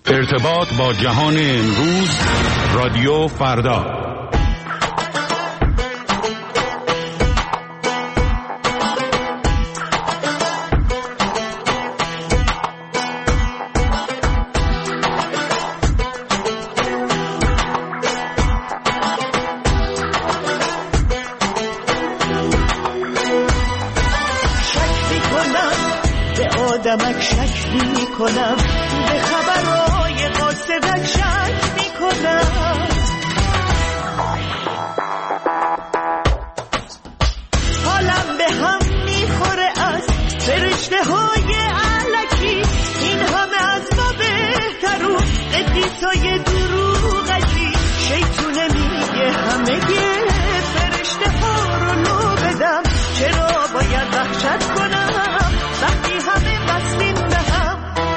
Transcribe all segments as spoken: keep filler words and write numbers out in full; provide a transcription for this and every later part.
ارتباط با جهان امروز، رادیو فردا. آدمک شک می کنم، به خبرهای قاصدک شک می کنم. حالم به هم می خوره از فرشته های علکی، این همه از ما بهترون قدیسای دروغکی. شیطونه میگه همه گه فرشته ها رو لو بدم، چرا باید وحشت کنم وقتی همه بسیم به هم.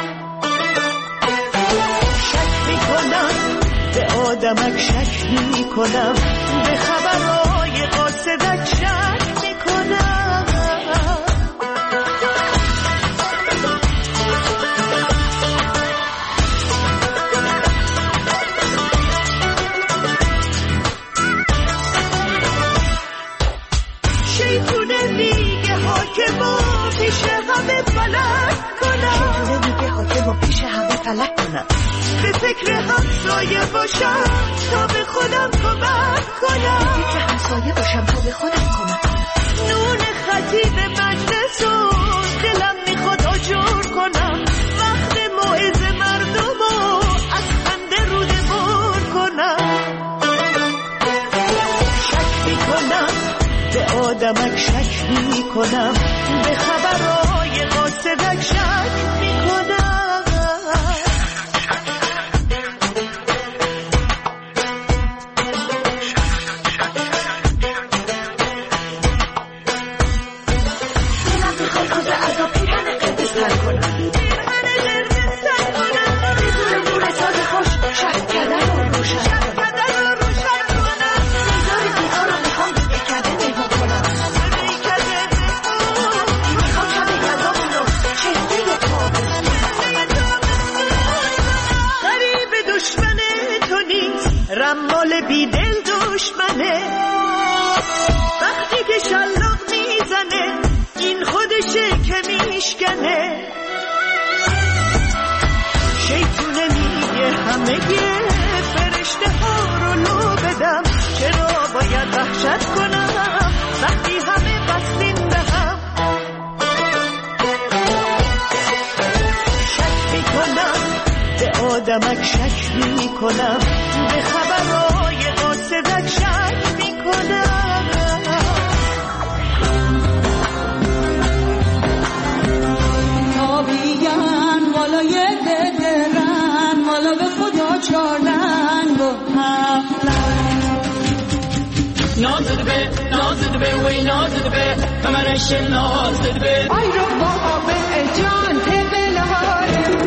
شک می کنم به آدمک شک می کنم، به خبرهای قاصدک شک می کنم. شیطونه میگه حاکما پیش همه فلک کنم، شیطونه میگه حاکما پیش همه فلک کنم. به فکر همسایه باشم تا به خودم کمک کنم، به فکر همسایه باشم تا به خودم کمک کنم. نون خطیب مجلس و دلم میخواد آجور کنم، وقت موعظه مردم و از خنده روده بر کنم. شک میکنم به آدمک شک میکنم، به خبرهای قاصدک شک میکنم. رمال بی دل دشمنه، وقتی که شلاق میزنه این خودشه که میشکنه. شیطونه میگه همه گه فرشته ها رو لو بدم، چرا باید وحشت کنم وقتی همه بستیم به هم. شک میکنم به آدمک شک میکنم، به خبرهای قاصدک شک میکنم. نابیگن والای ددرن، والا به خدا چارلن با هفلن. نازد به نازد به وی نازد به کمرش نازد به آی رو بابا به جان تبله های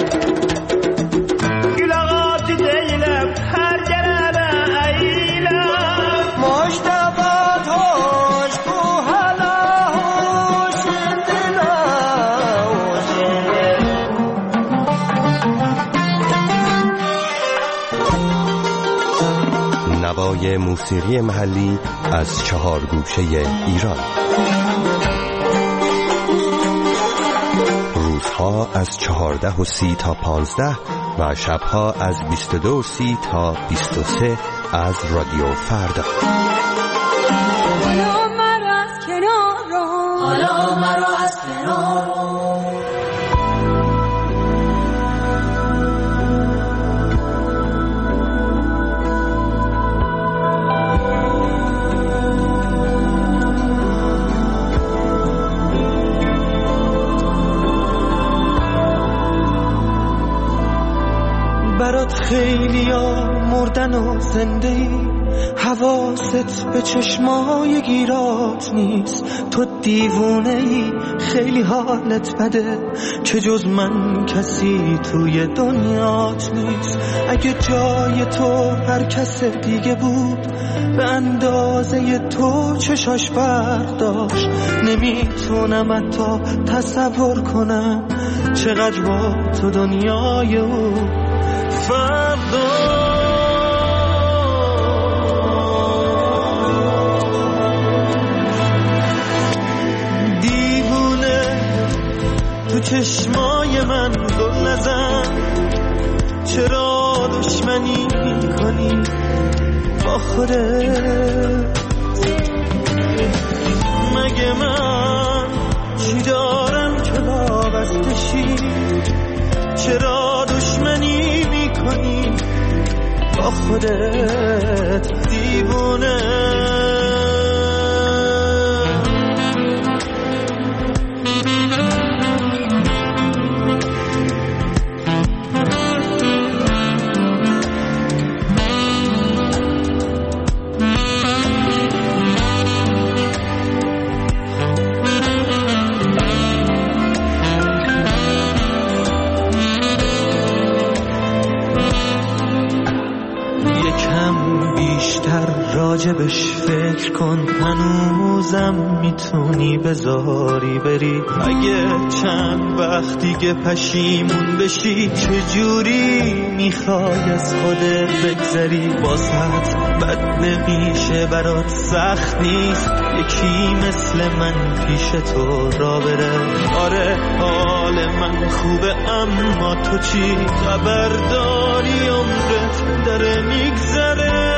نوای موسیقی محلی از چهار گوشه ایران. روزها از چهارده و سی تا پانزده و شبها از بیست و دو و سی تا بیست و سه از رادیو فردا. حالا مرا از کنار رو، حالا مرا از کنار رو. برات خیلی ها مردن و زنده ای، حواست به چشمای گیرات نیست. تو دیوونه ای، خیلی حالت بده، چه جز من کسی توی دنیات نیست. اگه جای تو هر کس دیگه بود، به اندازه تو چشاش برداشت. نمیتونم حتی تصور کنم چقدر با تو دنیای او فردا. دیوونه تو چشمای من گل نزن، چرا دشمنی میکنی با خودت؟ مگه من چی دارم که وابسته شی؟ چرا دشمنی میکنی با خودت دیوونه؟ راجبش فکر کن، هنوزم میتونی بذاری بری. اگه چند وقت دیگه پشیمون بشی، چجوری میخوای از خودت بگذری؟ واسط بد نمیشه، برات سخت نیست یکی مثل من پیش تو را بره. آره حال من خوبه، اما تو چی خبر داری؟ عمرت داره میگذره.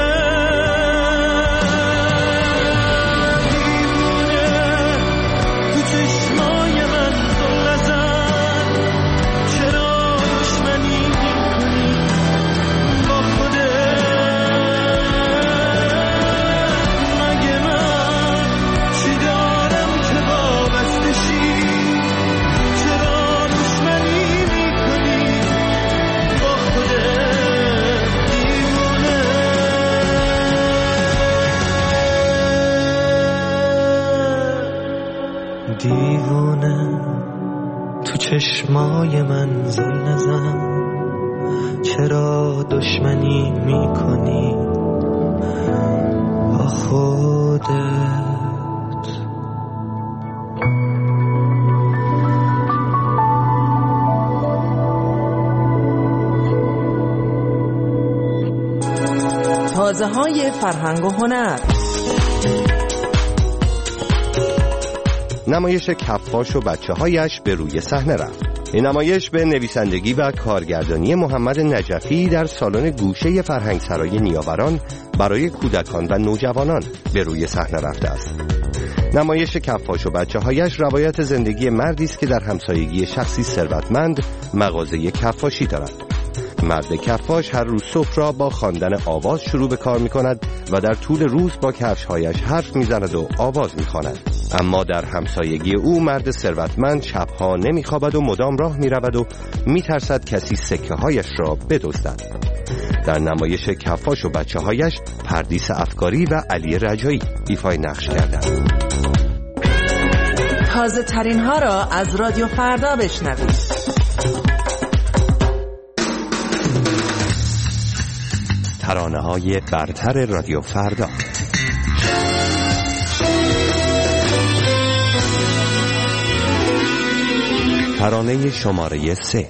دیوونه تو چشمای من زل نزن، چرا دشمنی میکنی با خودت؟ تازه های فرهنگ و هنر. نمایش کفاش و بچه هایش به روی صحنه رفت. این نمایش به نویسندگی و کارگردانی محمد نجفی در سالن گوشه فرهنگسرای نیاوران برای کودکان و نوجوانان به روی صحنه رفته است. نمایش کفاش و بچه هایش روایت زندگی مردی است که در همسایگی شخصی ثروتمند مغازه کفاشی دارد. مرد کفاش هر روز صبح را با خواندن آواز شروع به کار می کند و در طول روز با کفش‌هایش حرف می زند و آواز می خواند. اما در همسایگی او مرد ثروتمند شبها نمی خوابد و مدام راه می رود و می ترسد کسی سکه هایش را بدزدد. در نمایش کفاش و بچه هایش پردیس افکاری و علی رجایی ایفای نقش کردند. تازه ترین ها را از رادیو فردا بشنوید. ترانه های برتر رادیو فردا. ترانه شماره سه.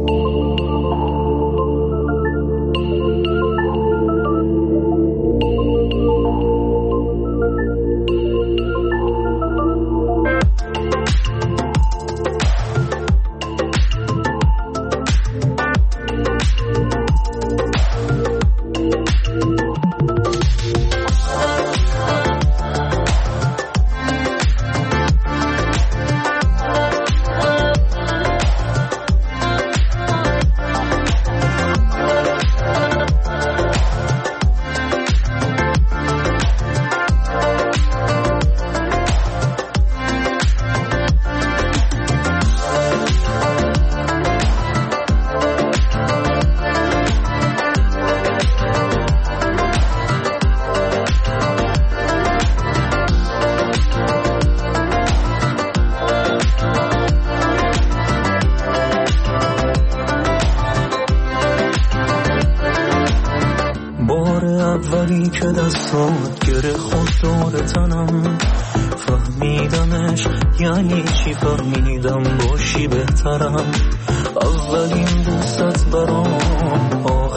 اولی که دستات گره خود دور تنم، فهمیدمش یعنی چی، فهمیدم باشی بهترم. اولین دوست برام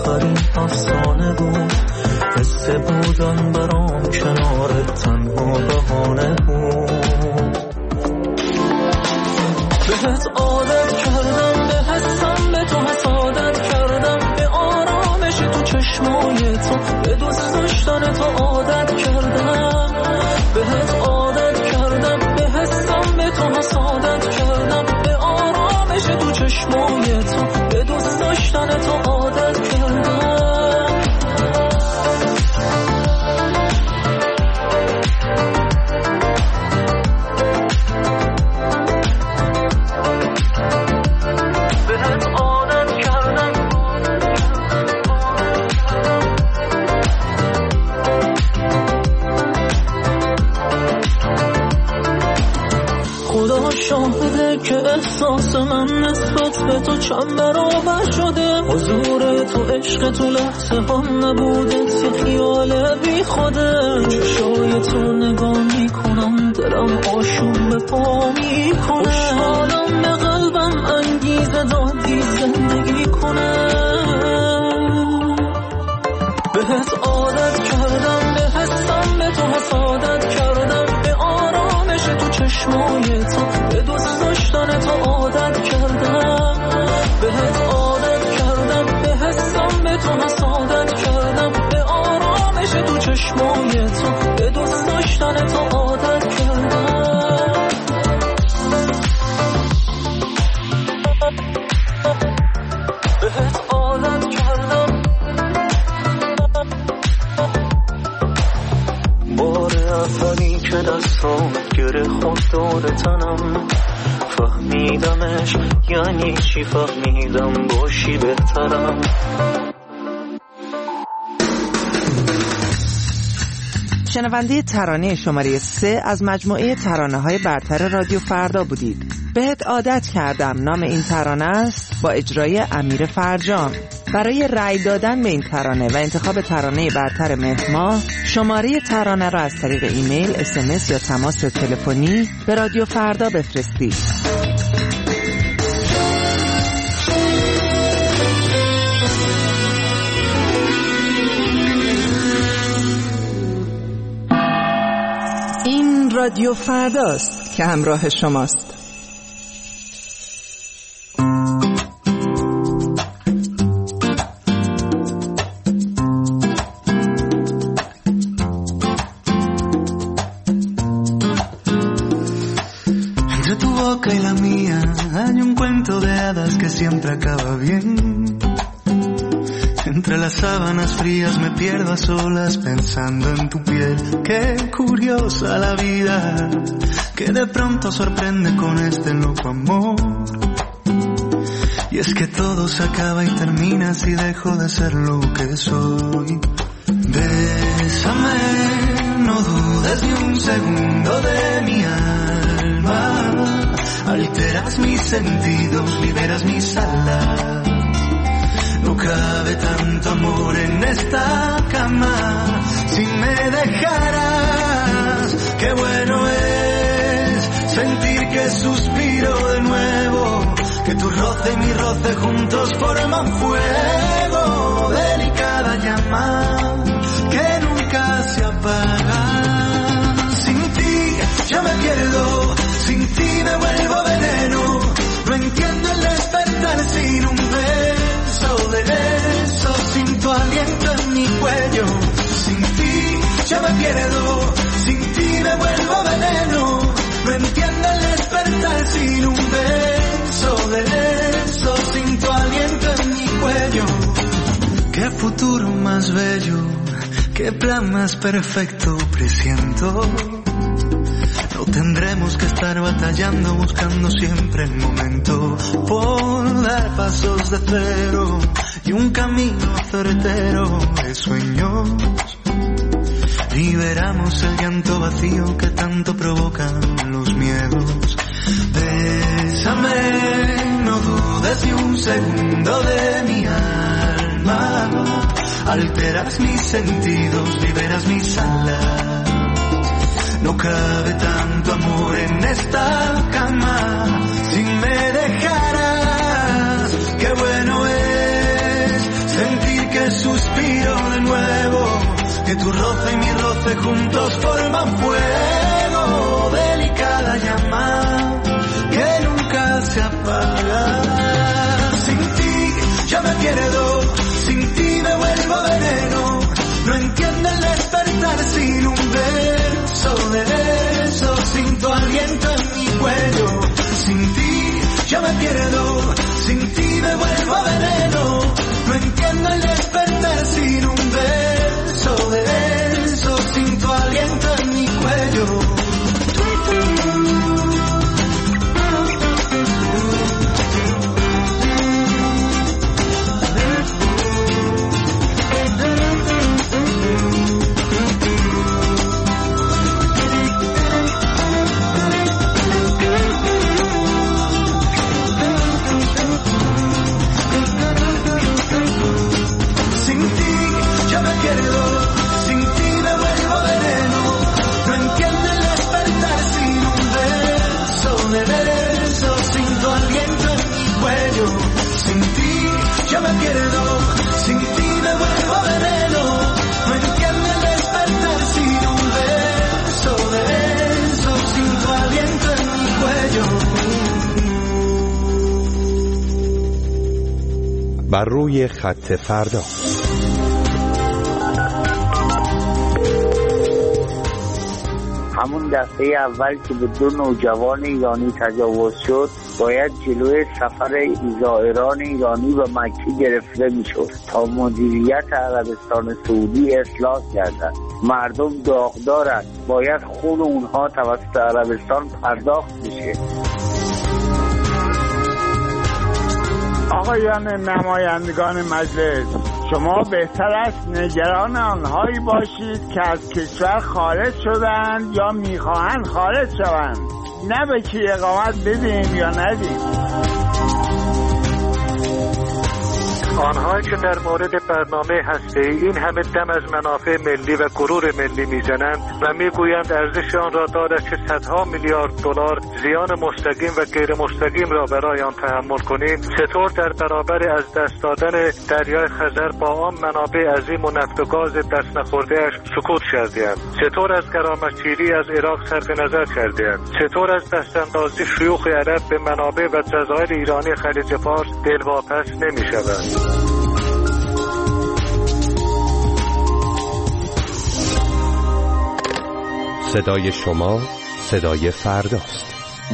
بودن برام کنارت تنها بهانه بود. بهت عادت کردم، به حسم به تو حسادت کردم، به آرامش تو چشمای تو، به دوست داشتن تو عادت کردم. بهت عادت کردم، به حسم به تو حسادت کردم، به آرامش تو چشمای تو، به دوست داشتن تو عادت کردم. شاهده که احساس من نسبت به تو چند برابر شده. حضور تو عشق تو لحظه هم نبوده، یه خیال بی خوده. چشای تو نگاه میکنم دلم آشوب به پا میکنه. خوشحالم به قلبم انگیزه دادی زندگی کنه. بهت عادت کردم، به حسم به تو حسادت کردم، به آرامش تو چشمای تو، به دوست داشتن تو عادت کردم. بهت عادت کردم، به حسم به تو حسادت کردم، به آرامش تو چشمای تو، به دوست داشتن تو عادت کردم. بهت عادت کردم. بار اولی که دستام گره خود دور تنم، فهمیدمش یعنی چی، فهمیدم باشی بهترم. شنونده ترانه شماره سه از مجموعه ترانه های برتر رادیو فردا بودید. بهت عادت کردم نام این ترانه است، با اجرای امیر فرجام. برای رأی دادن به این ترانه و انتخاب ترانه برتر مهر ماه، شماره ترانه را از طریق ایمیل، اس ام اس یا تماس تلفنی به رادیو فردا بفرستید. این رادیو فرداست که همراه شماست. Y la mía hay un cuento de hadas que siempre acaba bien. Entre las sábanas frías me pierdo a solas pensando en tu piel. Qué curiosa la vida, que de pronto sorprende con este loco amor. Y es que todo se acaba y termina si dejo de ser lo que soy. Bésame, no dudes ni un segundo de mi alma. Alteras mis sentidos, liberas mis alas. No cabe tanto amor en esta cama. Si me dejaras, qué bueno es sentir que suspiro de nuevo, que tu roce y mi roce juntos forman fuego. Delicada llama que nunca se apaga. Sin ti yo me pierdo, sin ti me vuelvo veneno. No entiendo el despertar sin un beso de beso, sin tu aliento en mi cuello. Sin ti yo me pierdo, sin ti me vuelvo veneno. No entiendo el despertar sin un beso de beso, sin tu aliento en mi cuello. Qué futuro más bello, qué plan más perfecto presiento. No tendremos que estar batallando, buscando siempre el momento por dar pasos de cero y un camino certero de sueños. Liberamos el llanto vacío que tanto provocan los miedos. Bésame, no dudes ni un segundo de mi alma. Alteras mis sentidos, liberas mis alas. No cabe tanto amor en esta cama. Si me dejaras, qué bueno es sentir que suspiro de nuevo, que tu roce y mi roce juntos forman fuego, delicada llama que nunca se apaga. Sin ti ya me pierdo, sin ti me vuelvo veneno, no entiendo el despertar sin un beso de beso, sin tu aliento en mi cuello. Sin ti ya me pierdo, sin ti me vuelvo veneno, no entiendo el despertar sin un beso de beso, sin tu aliento en mi cuello. Ya me pierdo, sin ti me vuelvo veneno, no entiendo el despertar sin un beso de beso, sin tu aliento en mi cuello. بر روی خط فردا. همون دفعه اول که به دو نوجوان ایرانی تجاوز شد باید جلوی سفر زائران ایرانی به مکه گرفته میشد تا مدیریت عربستان سعودی اصلاح گردد. مردم داغدارند، باید خون اونها توسط عربستان پرداخت بشه. آقایان نمایندگان مجلس، شما بهتر است نگران آنهایی باشید که از کشور خارج شدند یا میخواهند خارج شوند، نه به کی اقامت بدیم یا ندیم. آنهایی که در مورد برنامه هسته‌ای این همه دم از منافع ملی و غرور ملی میزنند و میگویند ارزش آن را دارد که صدها میلیارد دلار زیان مستقیم و غیر مستقیم را برای آن تحمل کنیم، چطور در برابر از دست دادن دریای خزر با آن منابع عظیم و نفت و گاز دست نخورده‌اش سکوت کرده‌اند؟ چطور از گرامتگیری از عراق صرف نظر کرده‌اند؟ چطور از دستاندازی شیوخ عرب به منابع و جزایر ایرانی خلیج فارس دلواپس نمی‌شوند؟ صدای شما صدای فرداست.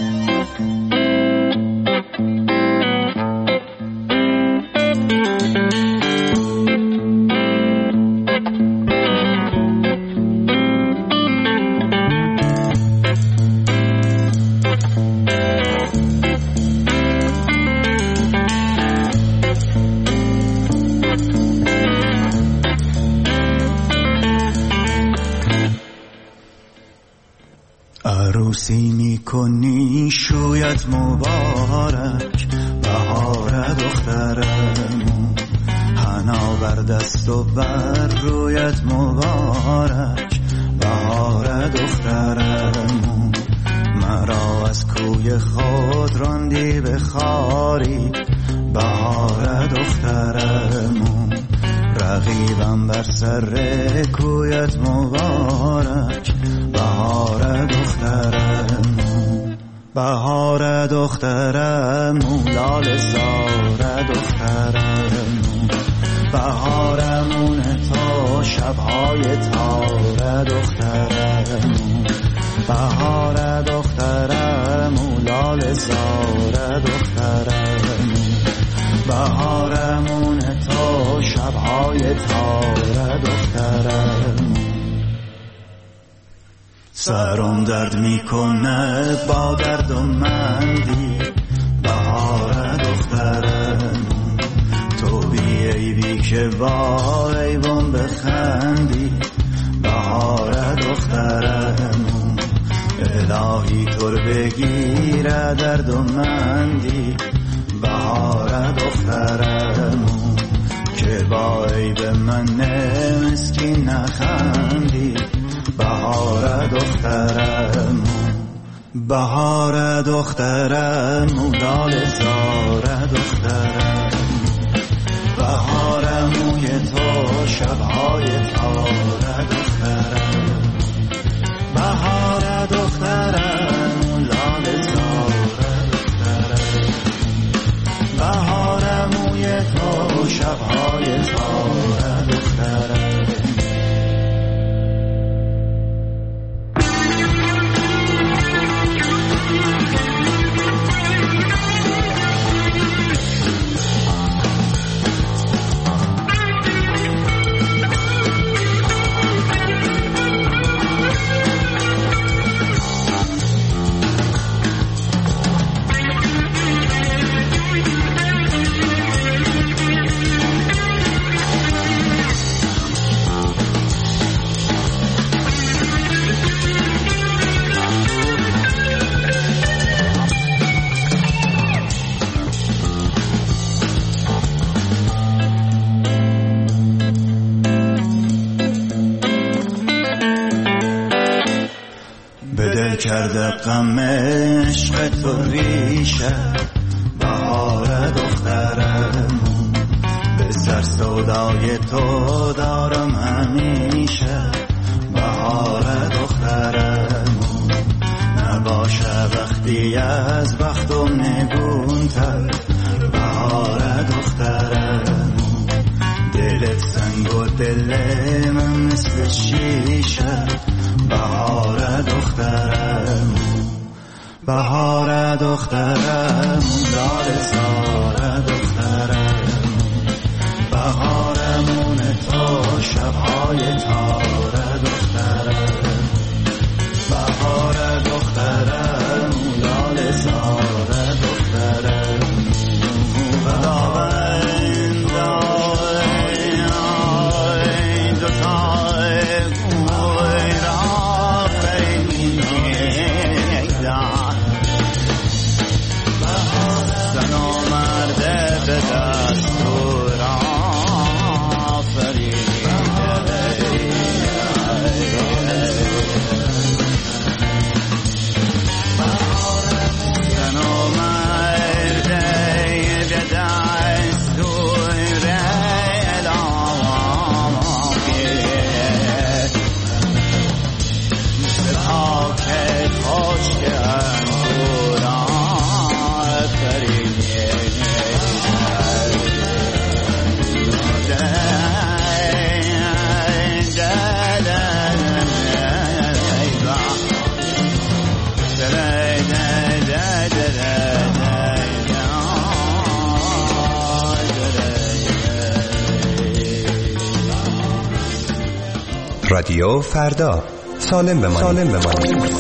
عروسی میکنی شویت مبارک، بهار دخترمون، حنا بر دست و بر رویت مبارک، بهار دخترمون. مرا از کوی خود راندی به خاری، بهار دخترمون. رقیبم بر سر کویت مبارک، بهار دخترمون. بهار دخترمون، لال زار دخترمون. بهارمون تا شبهای تار دخترمون. بهار دخترمون، لال زار دخترمون. بهارمون تا شبهای تار دخترمون. سرم درد میکنه با درد و مندی، بهار دخترمون. تو بی عیبی که با عیبم بخندی، بهار دخترمون. الهی تو رو بگیره درد و مندی، بهار دخترمون. که با عیب من مسکین نخندی، بهار دخترمون. بهار دخترمون، لال زار دخترمون. بهارمون تو شبهای تاره دخترم، بهار دخترم، لاله زاره دخترم، بهار موی تو شبهای تاره دخترم. کرده غم عشق تو ریشه، بهار دخترمون، به سر سودای تو دارم همیشه، بهار دخترمون. نباشه وقتی از بختم نگونتر، بهار دخترمون. دلت سنگ و دل من مثل شیشه، بهار دخترم، بهار دخترم، لاله زار دخترم، بهارمون تو شبهای تاره دخترم، بهار دخترم، لاله زار دخترم. خداوند این دو رادیو فردا، سالم بمانید. سالم بمانید.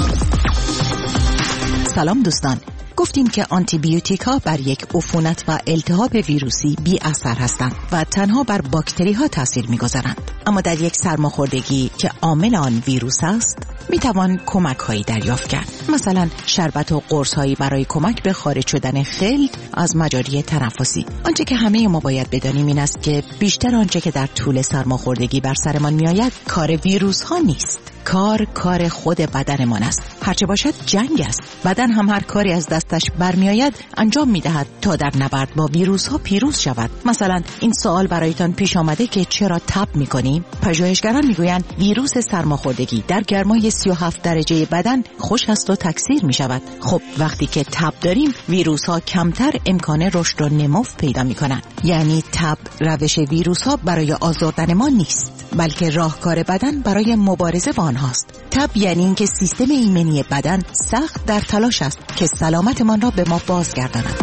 سلام دوستان، گفتیم که آنتی بیوتیک ها بر یک عفونت و التهاب ویروسی بی اثر هستند و تنها بر باکتری ها تاثیر می‌گذارند. اما در یک سرماخوردگی که عامل آن ویروس است، میتوان کمک هایی دریافت کرد. مثلا شربت و قرص هایی برای کمک به خارج شدن خلط از مجاری تنفسی. آنچه که همه ما باید بدانیم این است که بیشتر آنچه که در طول سرماخوردگی بر سرمان میآید کار ویروس ها نیست. کار کار خود بدنمان است. هرچه باشد جنگ است. بدن هم هر کاری از دستش برمیآید انجام میدهد تا در نبرد با ویروس ها پیروز شود. مثلا این سوال برایتان پیش آمده که چرا تب میکنیم؟ پژوهشگران میگویند ویروس سرماخوردگی در گرمای سی و هفت درجه بدن خشک است و تکثیر میشود. خب وقتی که تب داریم ویروس ها کمتر امکان رشد و نمو پیدا میکنند. یعنی تب روش ویروس ها برای آزردن ما نیست، بلکه راهکار بدن برای مبارزه با آنهاست. تب یعنی اینکه سیستم ایمنی بدن سخت در تلاش است که سلامتمان را به ما بازگرداند.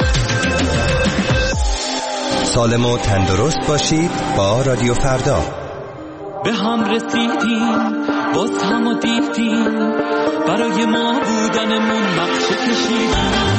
سالم و تندرست باشید با رادیو فردا. به هم رسیدیم، باز هم و دیدیم، برای ما بودنمون نقشه کشیدیم.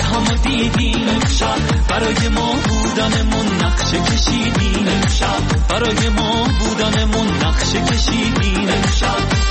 برای ما بودنمون نقشه کشیدیم امشب، برای ما بودنمون نقشه کشیدیم امشب.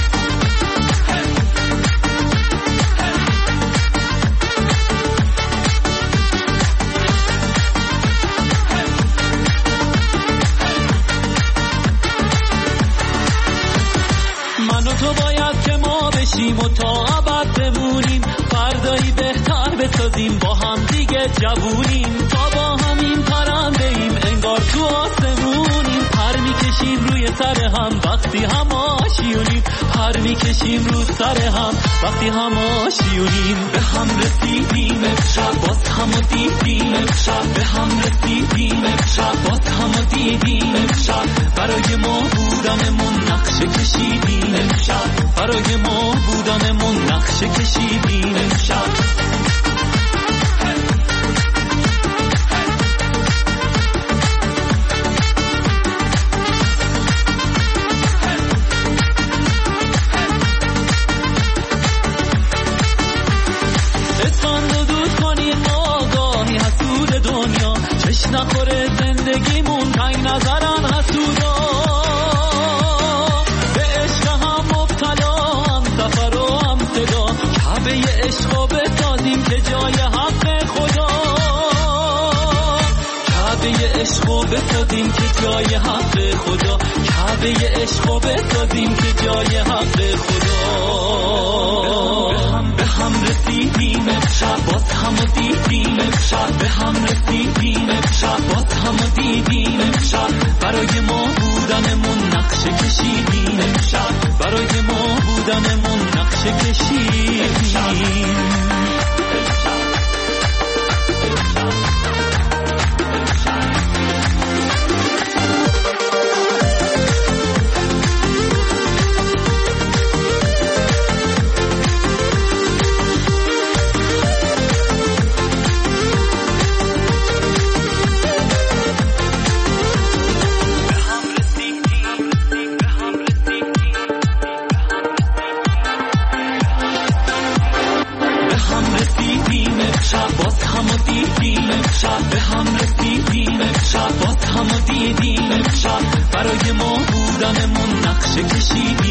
تو باید که ما بشیم و تا ابد بمونیم، فردایی بهتر بسازیم با هم دیگه جوونیم، تا با همین پرنده ایم انگار تو آسمونیم، پر میکشیم روی سر هم وقتی هم آشیونیم، پر میکشیم رو سر هم وقتی هم آشیونیم. به هم رسیدیم امشب باز هم دیدیم امشب، به هم رسیدیم امشب باز هم دیدیم امشب، برای ما بودنمون نقشه کشیدیم امشب، برای ما بودنمون نقشه کشیدیم امشب. نخوره زندگیمون تنگ نظرن حسودا، به عشق هم مبتلا هم سفر و هم صدا، کعبه عشقا بسازیم که جای حق خدا، کعبه عشقا بسازیم که جای حق خدا، کعبه عشقا بسازیم که جای حق خدا. به هم رسیدیم امشب باز هم دیدیم امشب، به هم رسیدیم امشب باز هم دیدیم امشب، برای ما بودنمون نقشه کشیدیم امشب، برای ما بودنمون نقشه کشیدیم. برای ما بودنمون نقشه کشیدیم